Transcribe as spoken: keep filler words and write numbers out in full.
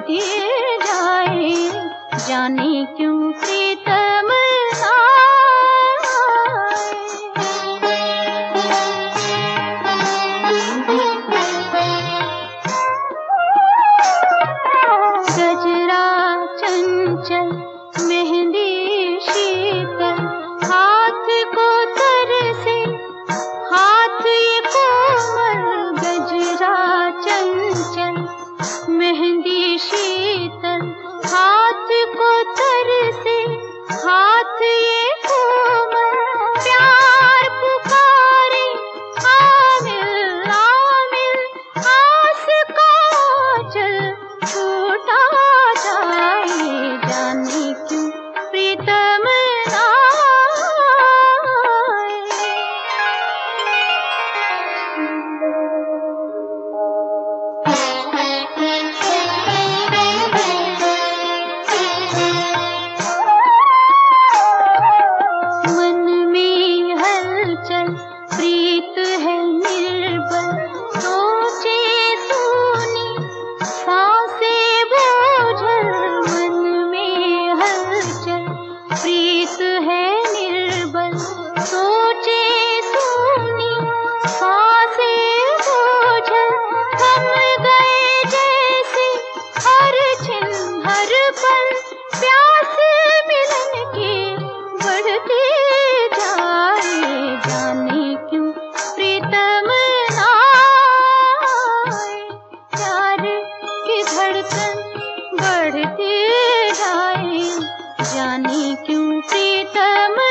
बढ़ती जाए, जाने क्यों प्रीतम गजरा चंचल मेहंदी शीतल, हाथ को तरसे हाथ ये कोमल। गजरा चंचल मेहंदी शीतल, हाथ को तरसे हाथ ये कोमल। प्यार पुकारे आमिल आमिल, आस का जल छूटा जाए, जाने क्यों प्रीतम प्रीत है निर्बल, सोचे सूनी सांसें बोझल। मन में हलचल प्रीत है निर्बल, सोचे सूनी सांसें बोझल। थम गए जैसे हर छिन हर पल, प्यास मिलन की बढ़ती जाए, जाने क्यों प्रीतम आए। प्यार की धड़कन बढ़ती जाए, जाने क्यों प्रीतम